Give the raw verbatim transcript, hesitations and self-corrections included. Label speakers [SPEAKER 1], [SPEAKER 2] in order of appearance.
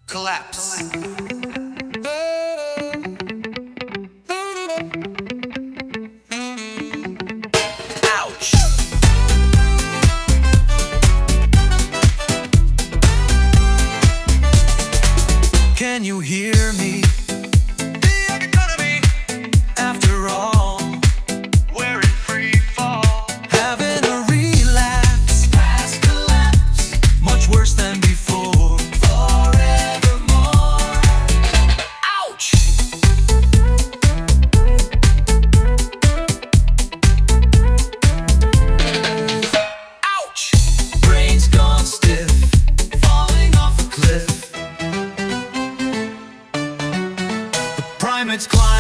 [SPEAKER 1] Collapse. Ouch. Can you hear me? The economy. After all, we're in free fall. Having a relapse. Past collapse. Much worse than before. Forevermore. Ouch. Ouch. Brain's gone stiff. Falling off a cliff. Primates climb